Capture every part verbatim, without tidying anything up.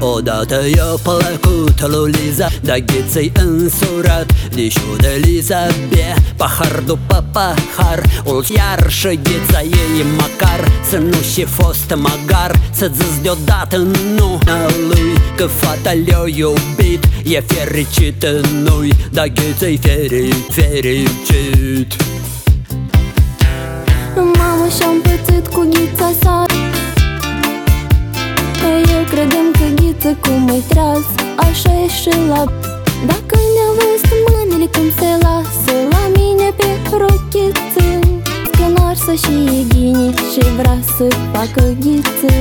Odată i-a plăcut lui Liza, dar gheței însurat. Deși-o de Liza bea pahar după pahar, o iar și gheța ei măcar să nu și fost măgar. Să zici deodată nu a lui, că fata le-a iubit. E fericită nu-i, dar gheța-i feri, fericit. Mama și-a împățit cu ghița sa. Eu credem că ghiță cum îi treaz, așa e și la... Dacă ne-a văzut mâinile cum se lasă la mine pe rochiță, că n-arsă și e ghine și vrea să facă ghiță.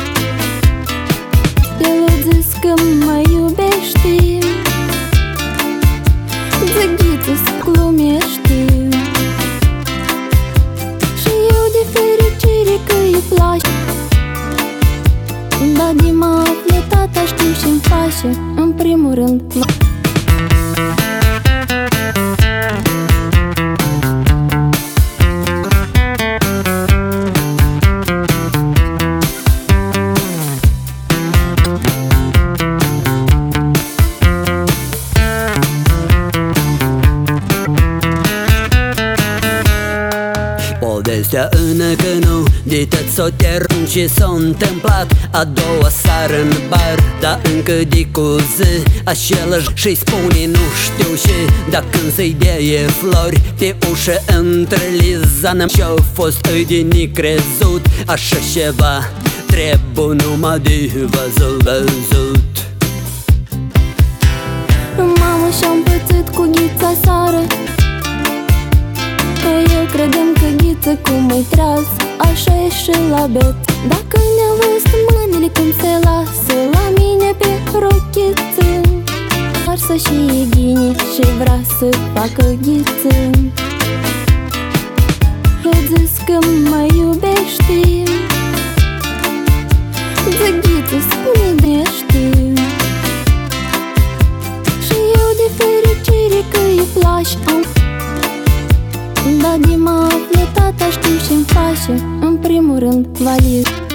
El a zis că mă iubește, zic ghiță-ți glumește. Și eu de fericire că îi place, dar de mă află tata știu și-mi face, în primul rând. Povestea încă nu de tot s-o termin ce s-a întâmplat a doua seară în bar, dar încă de cu zi același și-i spune nu știu ce. Dar când să-i dea flori pe ușă între Lizana și-a fost îi de necrezut. Așa ceva trebuie numai de văzut, văzut. Mama și-a împățit cu ghița sară, eu credem că ghiță cum îi treaz, așa e și la bet. Dacă ne-a văzut mâinile cum se lasă la mine pe rochiță, arsă și e ghine și vrea să facă ghiță. Eu zis că mă iubește, zic ghiță-ți glumește. Și eu de fericire că îi place, dar de mă află tata știu și-mi face, în primul rând valiz.